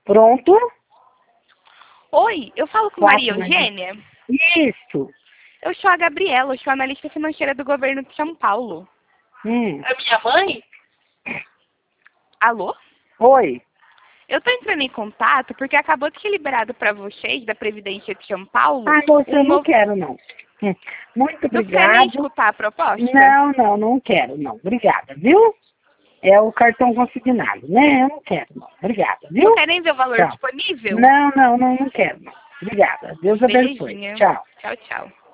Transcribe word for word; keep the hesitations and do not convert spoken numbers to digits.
Pronto? Oi, eu falo com Maria Eugênia? Isso. Eu sou a Gabriela, eu sou analista financeira do governo de São Paulo. Hum. A minha mãe? Alô? Oi. Eu tô entrando em contato porque acabou de ser liberado para vocês, da Previdência de São Paulo... Ah, moça, eu um não novo... quero, não. Hum. Muito Não obrigada. quer nem escutar a proposta? Não, não, não quero, não. Obrigada, viu? É o cartão consignado, né? Eu não quero, não. Obrigada, viu? Não quer nem ver o valor Tchau. disponível? Não, não, não, não quero, não. Obrigada. Deus abençoe. Belezinha. Tchau. Tchau, tchau.